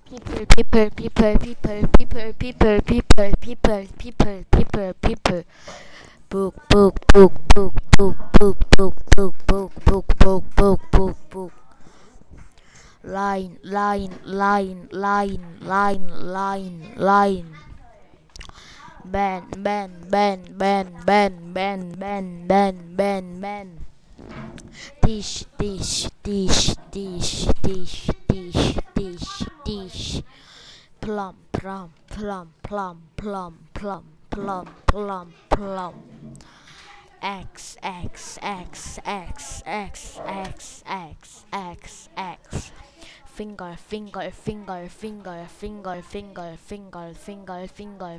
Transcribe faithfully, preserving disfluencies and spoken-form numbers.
People, people, people, people, people, people, people, people, people, people, people. Book, book, book, book, book, book, book, book, book, book, book, book, book, book. Line, line, line, line, line, line, line. Ben, ben, ben, ben, ben, ben, ben, ben, ben, ben. Dish, dish, dish, dish, dish, dish, dish, dish. Plum, plum, plum, plum, plum, plum, plum, plum, plum. X, X, X, X, X, X, X, X, X. Finger, finger, finger, finger, finger, finger, finger, finger, finger,